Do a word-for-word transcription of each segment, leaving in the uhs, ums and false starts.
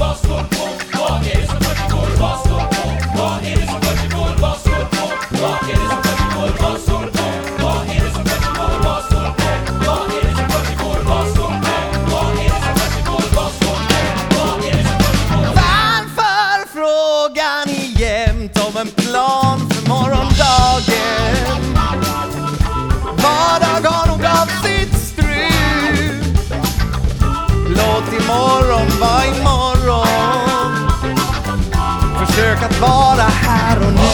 Vad står på? Vad är det som försiggår? Vad står på? Vad är det som försiggår? Vad står på? Vad är det som försiggår? Vad står på? Vad är det som försiggår? Vad står på? Vad är det som försiggår? Vad står på? Vad är det som försiggår? Vad står på? Vad är det som försiggår? Varför frågar ni jämt om en plan för morgondagen? Vardag har nog av sitt strul. Låt imorgon vara imorgon. Försök att vara här och nu.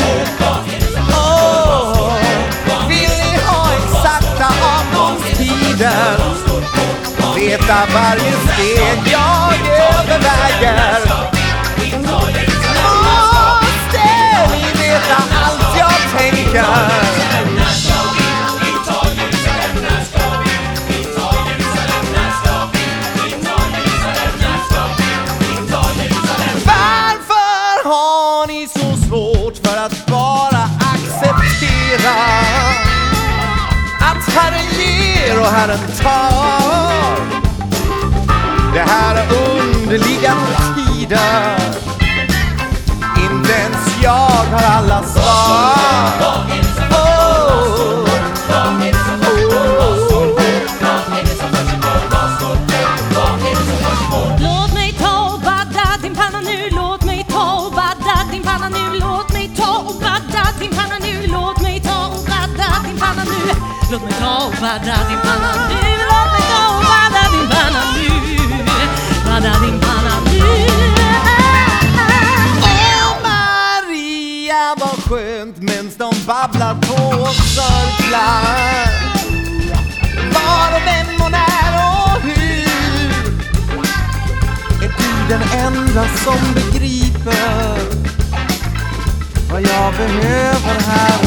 Oh, vill ni ha exakta avgångstider? Veta varje steg jag överväger. Måste ni veta allt jag tänker? Att bara acceptera att Herren ger och Herren tar. Det här är underliga tider. Inte ens jag har alla svar. Oh. Låt mig ta och badda din panna nu. Låt mig ta och badda din panna nu. Låt mig ta och badda din panna nu. Låt mig ta och badda din panna nu. Låt mig ta och badda din panna nu. Låt mig ta och badda din panna nu. Badda din panna nu. Åh Maria, vad skönt mens de babblar på och cirklar. Var och vem och när och hur. Är du den enda som begriper vad jag behöver här